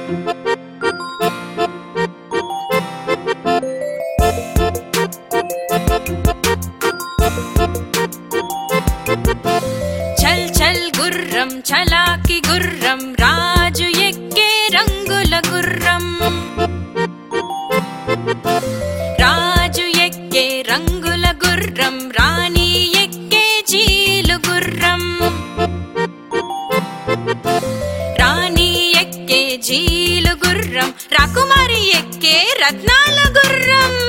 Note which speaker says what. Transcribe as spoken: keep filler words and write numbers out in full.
Speaker 1: చల్ చల్ గుర్రం చలాకి గుర్రం రాజు ఎక్కే రంగుల గుర్రం రాజు ఎక్కే రంగుల గుర్రం రాణి ఎక్కే జీలు గుర్రం రాణి ఎక్కే జీలు గుర్రం రాకుమారి ఎక్కే రత్నాల గుర్రం